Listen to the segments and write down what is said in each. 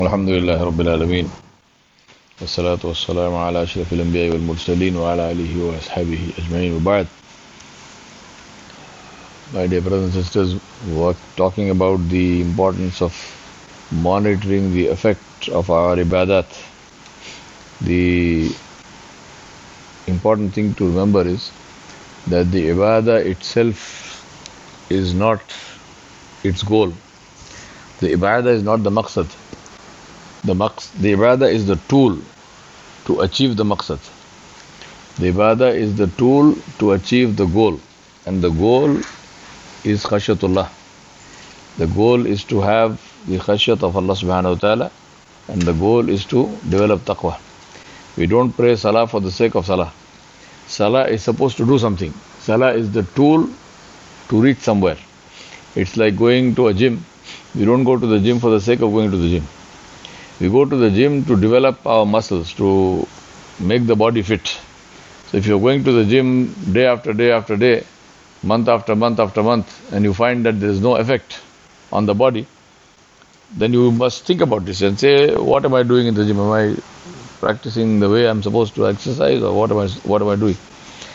الحمد لله رب العالمين والصلاة والسلام على أشرف الأنبياء والمرسلين وعلى آله وأصحابه أجمعين وبعد. My dear brothers and sisters, we are talking about the importance of monitoring the effect of our ibadat. The important thing to remember is that the ibadah itself is not its goal. The ibadah is not the maqsad. The ibadah is the tool to achieve the maqsad. The ibadah is the tool to achieve the goal. And the goal is khashyatullah. The goal is to have the khashyat of Allah subhanahu wa ta'ala. And the goal is to develop taqwa. We don't pray salah for the sake of salah. Salah is supposed to do something. Salah is the tool to reach somewhere. It's like going to a gym. We don't go to the gym for the sake of going to the gym. We go to the gym to develop our muscles, to make the body fit. So if you're going to the gym day after day after day, month after month after month, and you find that there is no effect on the body, then you must think about this and say, what am I doing in the gym? Am I practicing the way I'm supposed to exercise, or what am I doing?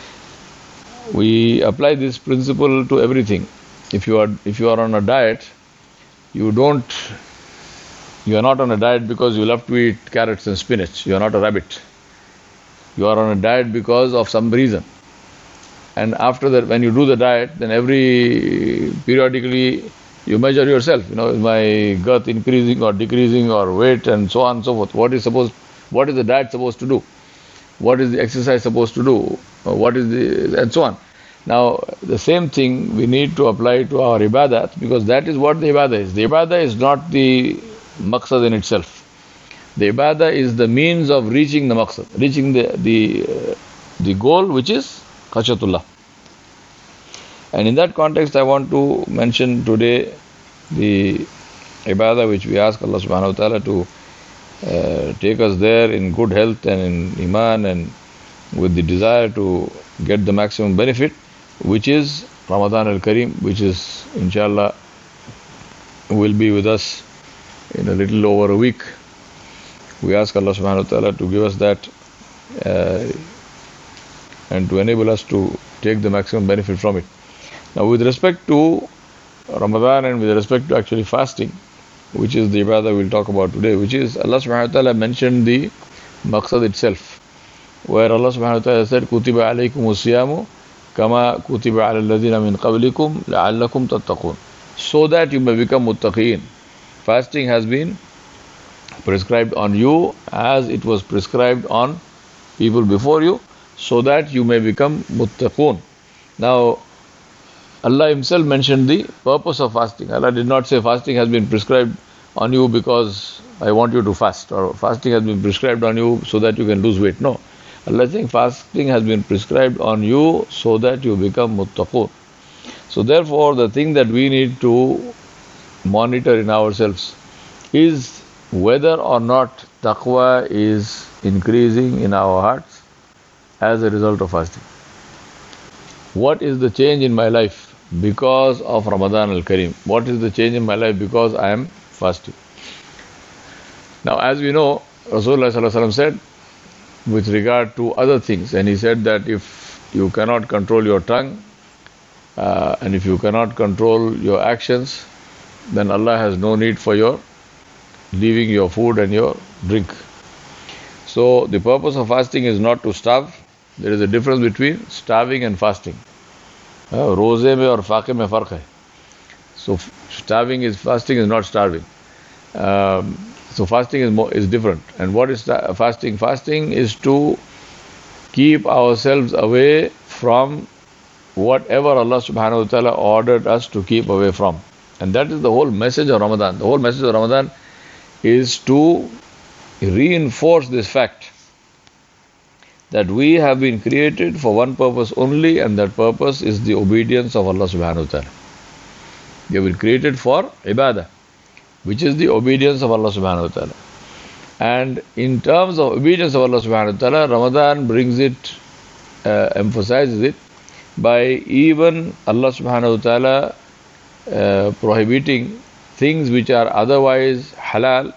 We apply this principle to everything. If you are on a diet, you are not on a diet because you love to eat carrots and spinach. You are not a rabbit. You are on a diet because of some reason. And after that, when you do the diet, then periodically you measure yourself. Is my girth increasing or decreasing, or weight, and so on and so forth. What is the diet supposed to do? What is the exercise supposed to do? And so on. Now, the same thing we need to apply to our ibadat, because that is what the ibadah is. The ibadah is not the maqsad in itself. The ibadah is the means of reaching the maqsad, reaching the goal, which is khashyatullah. And in that context, I want to mention today the ibadah which we ask Allah subhanahu wa ta'ala to take us there in good health and in iman and with the desire to get the maximum benefit, which is Ramadan al-Kareem, which is inshallah will be with us in a little over a week. We ask Allah subhanahu wa ta'ala to give us that and to enable us to take the maximum benefit from it. Now, with respect to Ramadan and with respect to actually fasting, which is the ibadah we'll talk about today, which is Allah subhanahu wa ta'ala mentioned the maqsad itself, where Allah subhanahu wa ta'ala said, Kutiba alaykumus siyamu kama kutiba ala alladhina min qablikum la'allakum tattaqun, so that you may become muttaqeen. Fasting has been prescribed on you as it was prescribed on people before you, so that you may become muttaqun. Now, Allah Himself mentioned the purpose of fasting. Allah did not say fasting has been prescribed on you because I want you to fast, or fasting has been prescribed on you so that you can lose weight. No. Allah is saying fasting has been prescribed on you so that you become muttaqun. So therefore, the thing that we need to monitor in ourselves is whether or not taqwa is increasing in our hearts as a result of fasting. What is the change in my life because of Ramadan al-Kareem? What is the change in my life because I am fasting? Now, as we know, Rasulullah sallallahu alaihi wasallam said with regard to other things, and he said that if you cannot control your tongue and if you cannot control your actions, then Allah has no need for your leaving your food and your drink. So the purpose of fasting is not to starve. There is a difference between starving and fasting. Roze mein aur faqe mein farq hai. So fasting is not starving. So fasting is different. And what is fasting? Fasting is to keep ourselves away from whatever Allah subhanahu wa ta'ala ordered us to keep away from. And that is the whole message of Ramadan. The whole message of Ramadan is to reinforce this fact that we have been created for one purpose only, and that purpose is the obedience of Allah subhanahu wa ta'ala. We have been created for ibadah, which is the obedience of Allah subhanahu wa ta'ala. And in terms of obedience of Allah subhanahu wa ta'ala, Ramadan brings it, emphasizes it by even Allah subhanahu wa ta'ala prohibiting things which are otherwise halal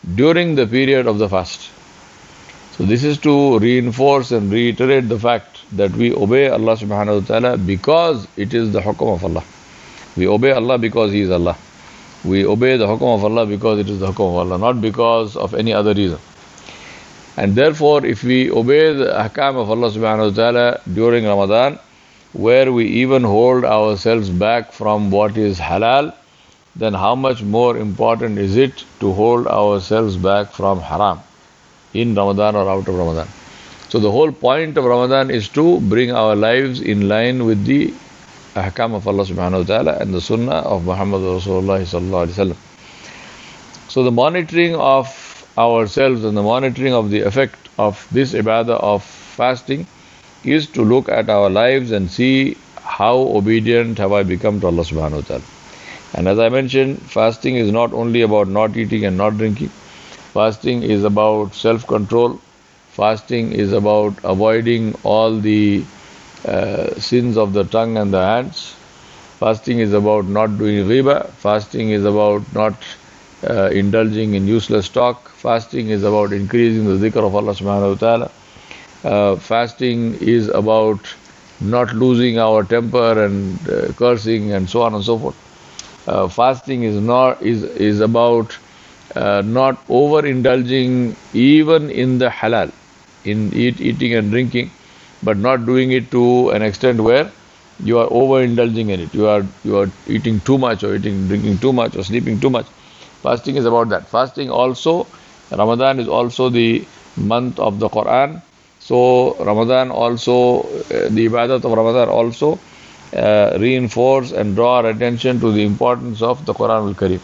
during the period of the fast. So this is to reinforce and reiterate the fact that we obey Allah subhanahu wa ta'ala because it is the hukum of Allah. We obey Allah because He is Allah. We obey the hukum of Allah because it is the hukum of Allah, not because of any other reason. And therefore, if we obey the ahkam of Allah subhanahu wa ta'ala during Ramadan, where we even hold ourselves back from what is halal, then how much more important is it to hold ourselves back from haram in Ramadan or out of Ramadan? So the whole point of Ramadan is to bring our lives in line with the ahkam of Allah subhanahu wa ta'ala and the sunnah of Muhammad Rasulullah sallallahu alaihi wasallam. So the monitoring of ourselves and the monitoring of the effect of this ibadah of fasting is to look at our lives and see how obedient have I become to Allah subhanahu wa ta'ala. And as I mentioned, fasting is not only about not eating and not drinking. Fasting is about self-control. Fasting is about avoiding all the sins of the tongue and the hands. Fasting is about not doing riba. Fasting is about not indulging in useless talk. Fasting is about increasing the dhikr of Allah subhanahu wa ta'ala. Fasting is about not losing our temper and cursing and so on and so forth. Fasting is about not overindulging even in the halal, in eating and drinking, but not doing it to an extent where you are overindulging in it. You are eating too much or drinking too much or sleeping too much. Fasting is about that. Fasting also, Ramadan is also the month of the Quran. So Ramadan also, the ibadat of Ramadan also reinforce and draw our attention to the importance of the Quran al-Karim.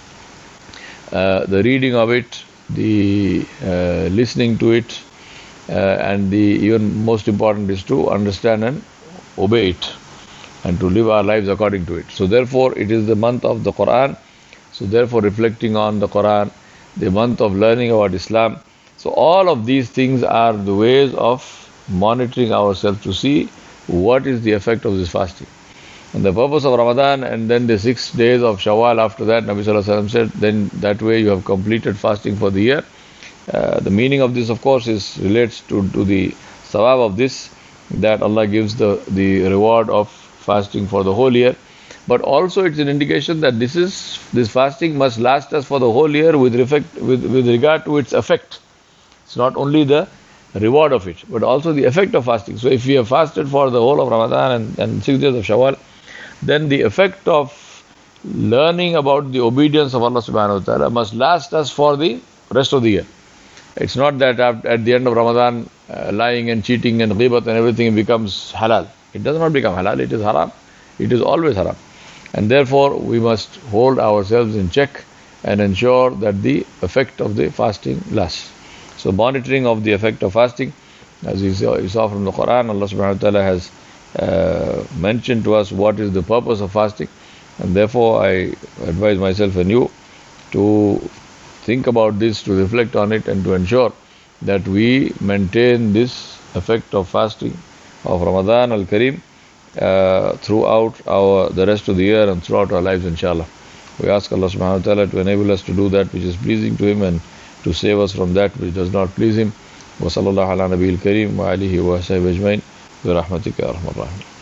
The reading of it, the listening to it, and the even most important is to understand and obey it and to live our lives according to it. So therefore it is the month of the Quran. So therefore reflecting on the Quran, the month of learning about Islam. So all of these things are the ways of monitoring ourselves to see what is the effect of this fasting. And the purpose of Ramadan and then the 6 days of Shawwal after that, Nabi Sallallahu Alaihi Wasallam said, then that way you have completed fasting for the year. The meaning of this, of course, relates to the sawab of this, that Allah gives the reward of fasting for the whole year. But also it's an indication that this fasting must last us for the whole year with regard to its effect. It's not only the reward of it, but also the effect of fasting. So if we have fasted for the whole of Ramadan and 6 days of Shawwal, then the effect of learning about the obedience of Allah subhanahu wa ta'ala must last us for the rest of the year. It's not that at the end of Ramadan, lying and cheating and ghibat and everything becomes halal. It does not become halal, it is haram. It is always haram. And therefore, we must hold ourselves in check and ensure that the effect of the fasting lasts. So monitoring of the effect of fasting, as you saw from the Quran, Allah subhanahu wa ta'ala has mentioned to us what is the purpose of fasting. And therefore, I advise myself and you to think about this, to reflect on it, and to ensure that we maintain this effect of fasting of Ramadan al-Karim throughout the rest of the year and throughout our lives, inshallah. We ask Allah subhanahu wa ta'ala to enable us to do that which is pleasing to Him and to save us from that which does not please Him. Wa sallallahu ala nabiyil kareem wa alihi wa sahbihi ajmain bi rahmatika ya arhamar rahimin.